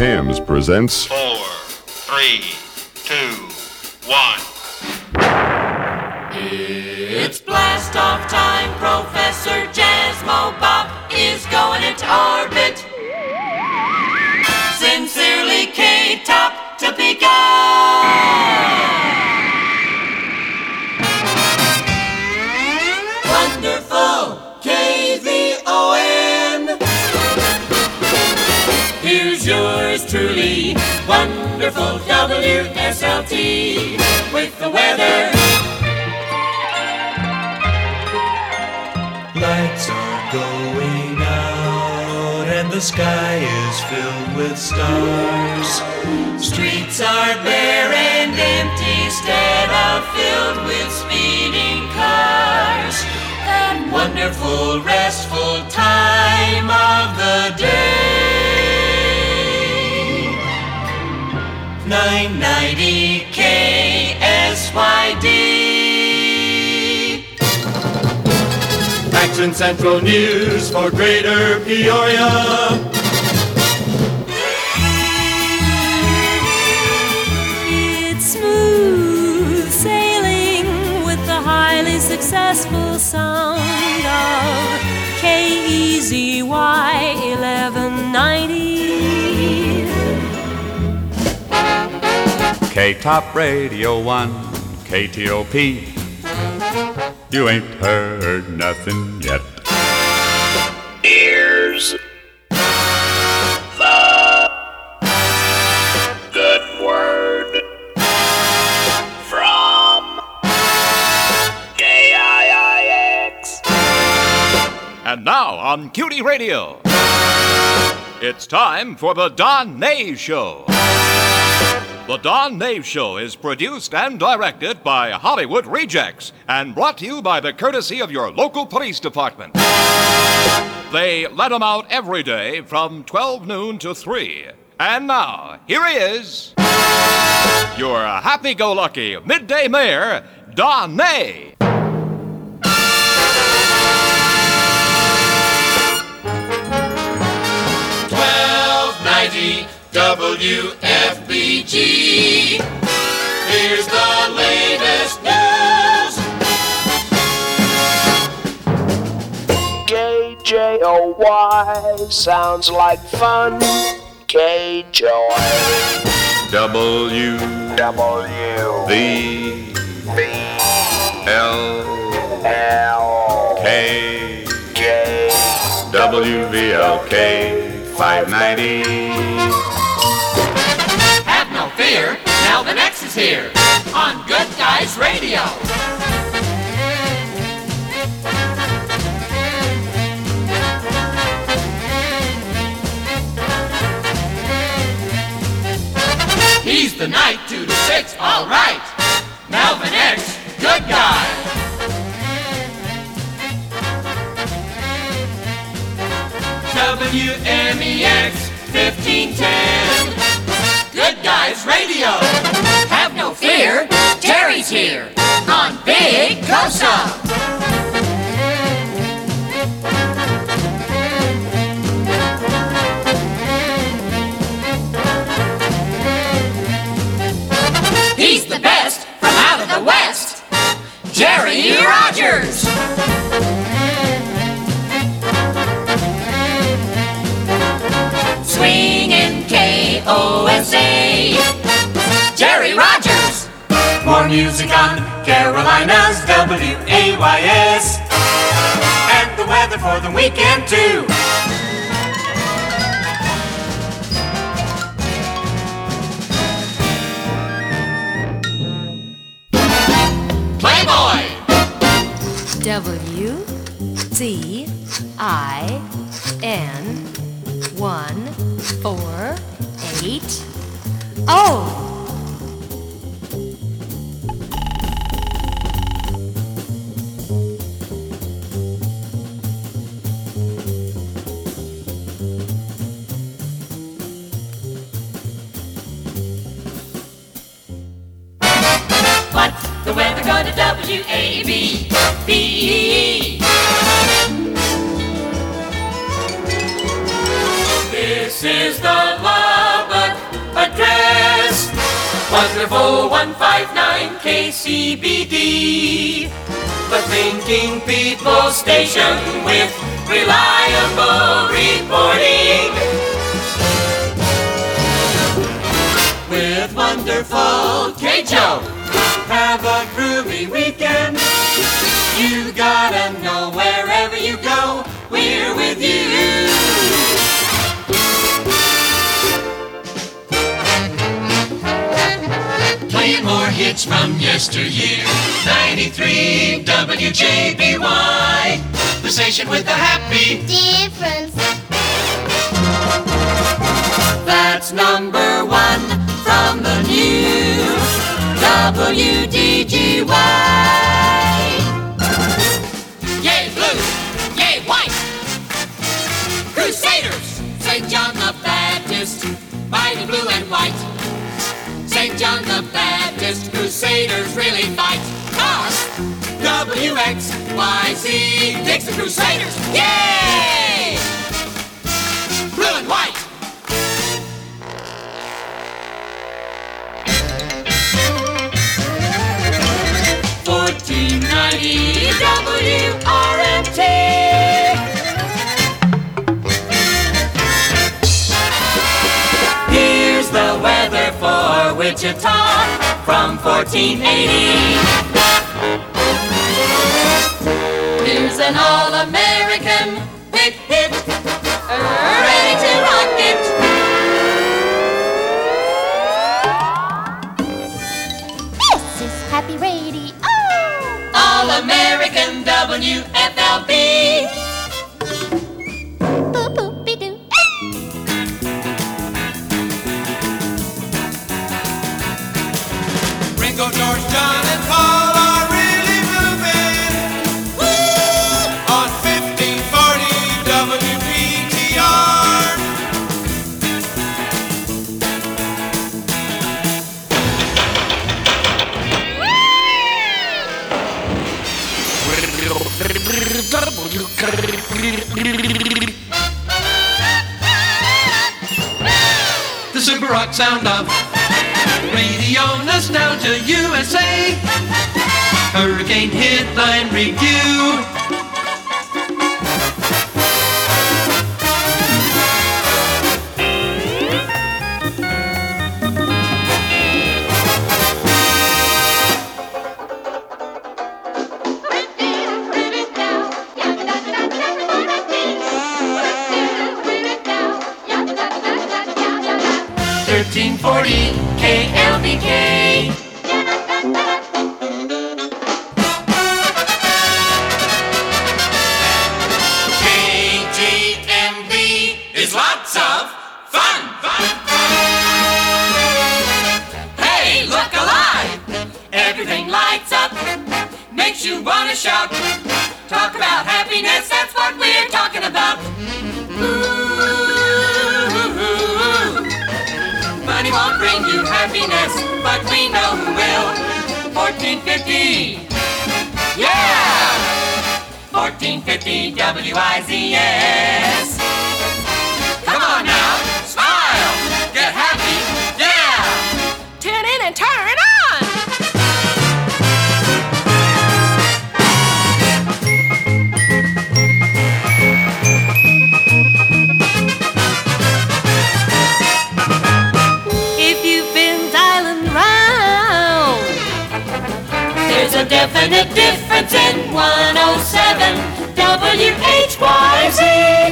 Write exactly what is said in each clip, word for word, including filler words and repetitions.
Hams presents Four, three, two, one. It's blast off time. Professor Jasmo Bob is going into orbit. Sincerely, K-Top Topeka. Wonderful, K V O N. Here's yours truly, wonderful W S L T with the weather. Lights are going out and the sky is filled with stars. Streets are bare and empty instead of filled with speeding cars. That wonderful, restful time of the day. nine ninety K S Y D. Action Central News for Greater Peoria. It's smooth sailing with the highly successful sound of K E Z Y eleven ninety. K-Top Radio one, K T O P. You ain't heard nothing yet. Here's the good word from K I I X. And now on Cutie Radio, it's time for the Don Nave Show. The Don Nave Show is produced and directed by Hollywood Rejects and brought to you by the courtesy of your local police department. They let 'em out every day from twelve noon to three. And now, here he is, your happy-go-lucky midday mayor, Don Nave. twelve ninety W F B G. Here's the latest news. K J O Y sounds like fun. K-Joy. W W V V L L K K W V L K five ninety. Have no fear, Melvin X is here on Good Guys Radio. He's the night two to six, all right. Melvin X, good guy. W M E X fifteen ten. Good Guys Radio. Have no fear, Jerry's here on Big Cosa. He's the best from out of the West, Jerry Rogers. Swingin' K O S A, Jerry Rogers. More music on Carolina's W A Y S, and the weather for the weekend too. Playboy. W Z I N one four eight oh. What's the weather gonna W A B B? This is the love Wonderful one five nine K C B D, the thinking people station with reliable reporting. With wonderful K-Joe, have a groovy weekend. You gotta know wherever you go, we're with you. Playing more hits from yesteryear. ninety-three W J B Y, the station with the happy difference. That's number one from the new W D G Y. Yay blue, yay white, Crusaders, Saint John the Baptist, mighty blue and white. Saint John the Baptist, Crusaders really fight. Cause W X Y Z, Dixon Crusaders, yay! Blue and white. fourteen ninety W R M T. Here's the weather for Wichita from fourteen eighty. Here's an all-American hit hit, ready to rock it. This is Happy Radio. All-American W F L B. Boop boop be doo. Ringo, George, John, and Paul are really moving. Woo! On fifteen forty W P T R. The super rock sound of Radio Nostalgia U S A. Hurricane Headline Review. thirteen forty K L B K. K G M B is lots of fun. Fun. Hey, look alive! Everything lights up, makes you wanna shout. Talk about happiness, that's what we're talking about. Ooh. Money won't bring you happiness, but we know who will. fourteen fifty, yeah! fourteen fifty W I Z S. Come on now, smile, get happy, yeah! Tune in and turn it on! There's a definite difference in one oh seven W H Y Z.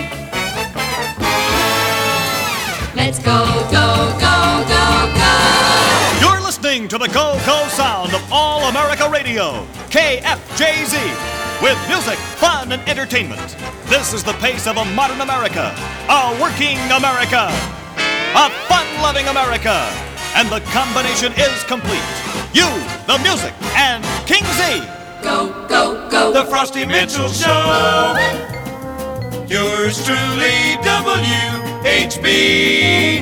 Let's go, go, go, go, go. You're listening to the go-go sound of All-America Radio, K F J Z, with music, fun, and entertainment. This is the pace of a modern America, a working America, a fun-loving America, and the combination is complete. You, the music, and King Z. Go, go, go. The Frosty Mitchell Show. Yours truly, W H B.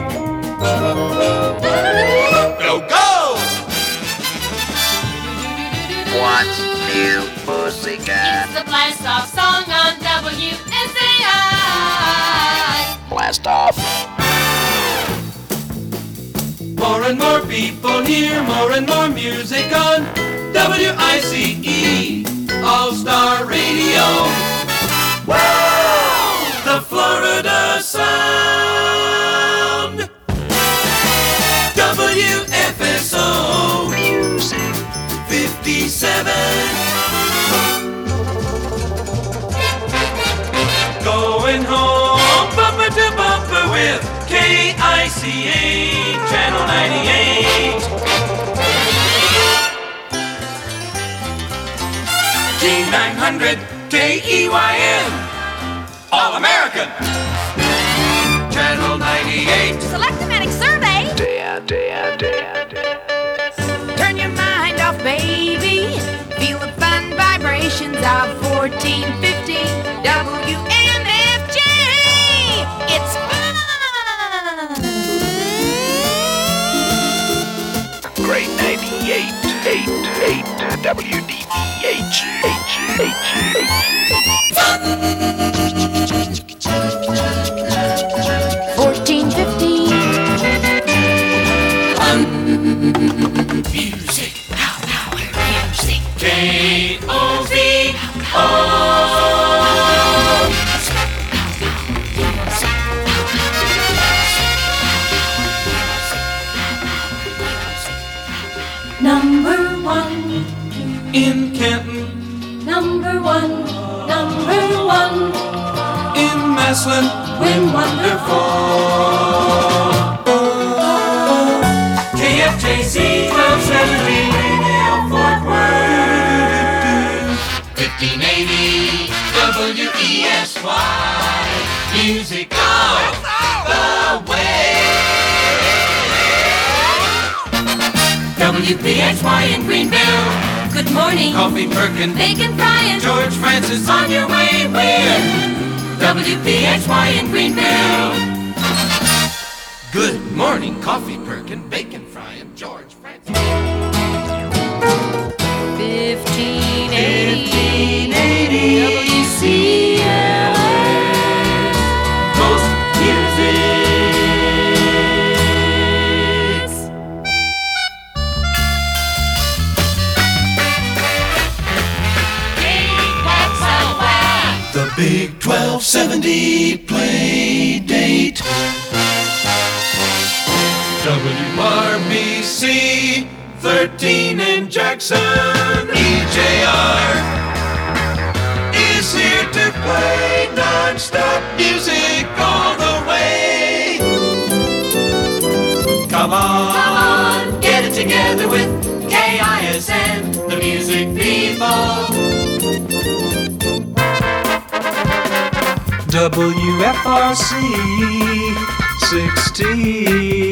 Go, go! What's new, pussycat? It's the Blast Off song on W S A I. Blast off. For and more people hear more and more music on W I C E All-Star Radio. Wow! The Florida Sound. W F S O Music fifty-seven. Going home bumper to bumper with K I C A Channel ninety-eight. K nine hundred K E Y N All-American Channel ninety-eight. Selectomatic survey. Dad, dad, dad, dad. Turn your mind off, baby. Feel the fun vibrations of fourteen fifty W M F J. It's fun. Great ninety-eight, eight, eight, W D V H, H, H, H. fourteen fifty. Music. Music. K O V O. Number one, In Canton, number one, number one, in Massillon, when wonderful. K F J C twelve seventy Radio Fort Worth, fifteen eighty W E S Y. Music all the way. W P H Y in Greenville. Good morning. Coffee Perkin, Bacon frying. George Francis On your way where? W P H Y in Greenville. Good morning, Coffee Perkin, Bacon Frying, George Francis. Fifteen eighty. fifteen eighty W C L A. Most music. The Big twelve seventy play date. W R B C thirteen in Jackson. E J R is here to play non-stop music all the way. Come on, Come on, get it together with K I S N, the music people. W F R C sixteen.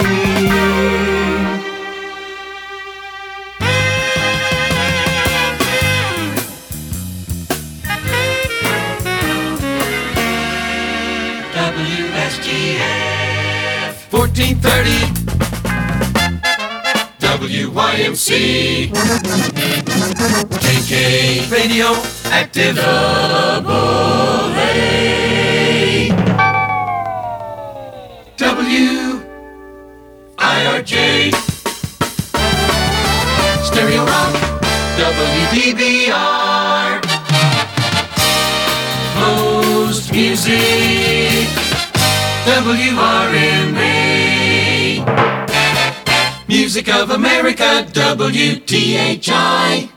W S G F fourteen thirty. W Y M C K K Radio Active Double A. W I R J Stereo Rock W D B R Most Music W R M A Music of America W T H I